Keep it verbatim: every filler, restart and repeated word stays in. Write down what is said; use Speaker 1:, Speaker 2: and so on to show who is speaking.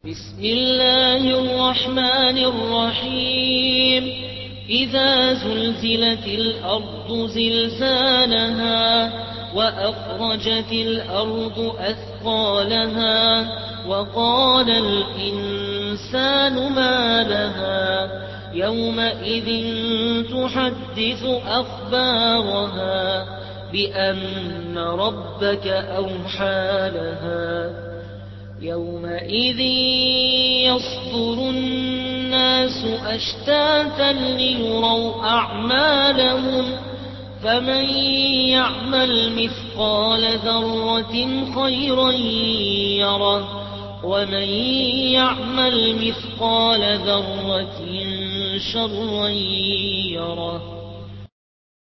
Speaker 1: بسم الله الرحمن الرحيم إذا زلزلت الأرض زلزالها وأخرجت الأرض أثقالها وقال الإنسان ما لها يومئذ تحدث أخبارها بأن ربك أوحى لها يومئذ يصدر الناس أشتاتا ليروا أعمالهم فمن يعمل مثقال ذرة خيرا يره ومن يعمل مثقال ذرة شرا يره